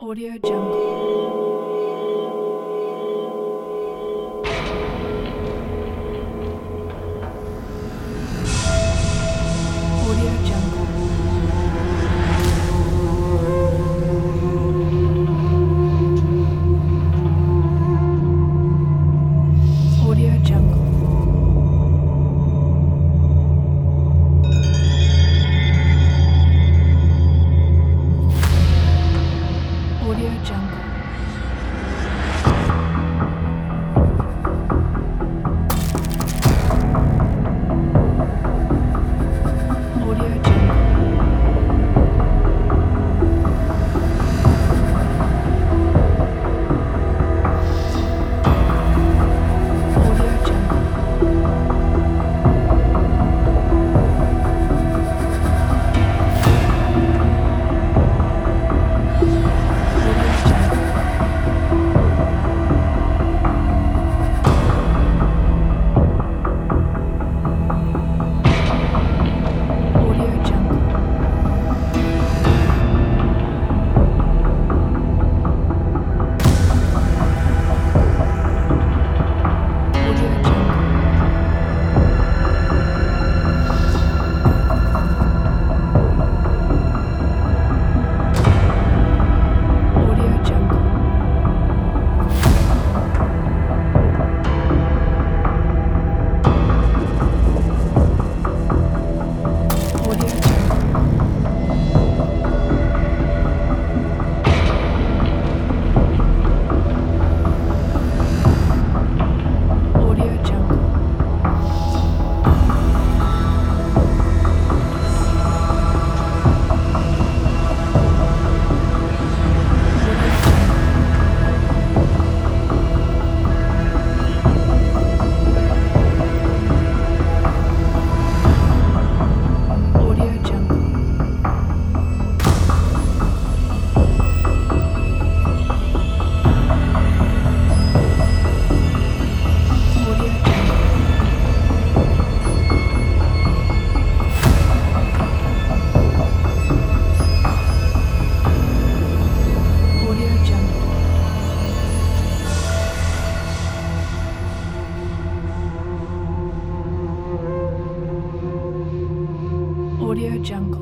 Audio Jungle. Audio Jungle. Audio Jungle. Audio Jungle. Audio Jungle. Audio Jungle. Audio Jungle. Audio Jungle. Audio Jungle. Audio Jungle. Audio Jungle. Audio Jungle. Audio Jungle. Audio Jungle. Audio Jungle.